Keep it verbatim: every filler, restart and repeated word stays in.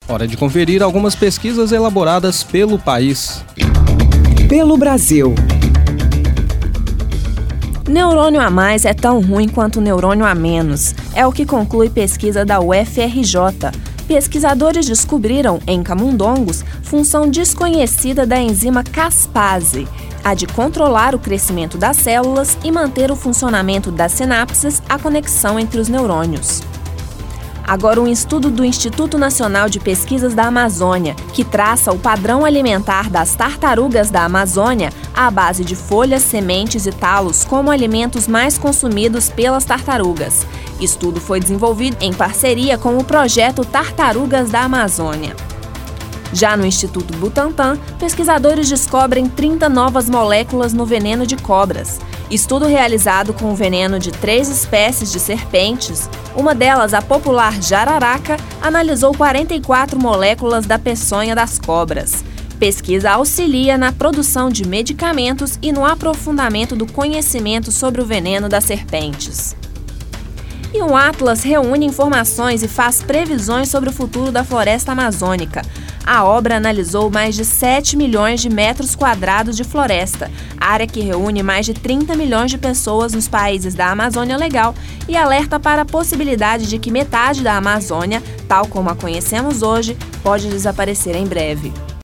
Hora de conferir algumas pesquisas elaboradas pelo país. Pelo Brasil. Neurônio a mais é tão ruim quanto neurônio a menos. É o que conclui pesquisa da U F R J. Pesquisadores descobriram, em camundongos, função desconhecida da enzima caspase, a de controlar o crescimento das células e manter o funcionamento das sinapses, a conexão entre os neurônios. Agora, um estudo do Instituto Nacional de Pesquisas da Amazônia, que traça o padrão alimentar das tartarugas da Amazônia à base de folhas, sementes e talos como alimentos mais consumidos pelas tartarugas. Estudo foi desenvolvido em parceria com o projeto Tartarugas da Amazônia. Já no Instituto Butantan, pesquisadores descobrem trinta novas moléculas no veneno de cobras. Estudo realizado com o veneno de três espécies de serpentes, uma delas, a popular jararaca, analisou quarenta e quatro moléculas da peçonha das cobras. Pesquisa auxilia na produção de medicamentos e no aprofundamento do conhecimento sobre o veneno das serpentes. E um atlas reúne informações e faz previsões sobre o futuro da floresta amazônica. A obra analisou mais de sete milhões de metros quadrados de floresta, área que reúne mais de trinta milhões de pessoas nos países da Amazônia Legal, e alerta para a possibilidade de que metade da Amazônia, tal como a conhecemos hoje, pode desaparecer em breve.